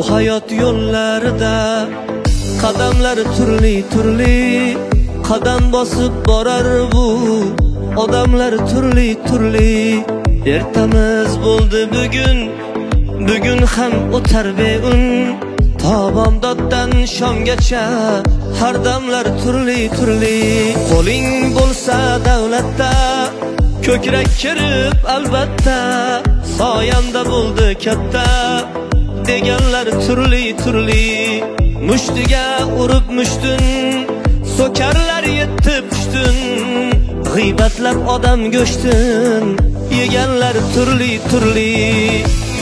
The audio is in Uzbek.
hayot yo'llarida qadamlar turli turli, qadam bosib borar bu odamlar turli turli. Ertamiz bo'ldi bugun, bugun ham o'tar beun. To bomdoddan shomgacha har damlar turli turli. Qo'ling bo'lsa davlatda, ko'krak kirib albatta, soyamda bo'ldi katta deganlar turli turli. Mushtiga urib mushtun, so'karlar yetti pushtun, g'iybatlab odam go'shtin yeganlar turli turli.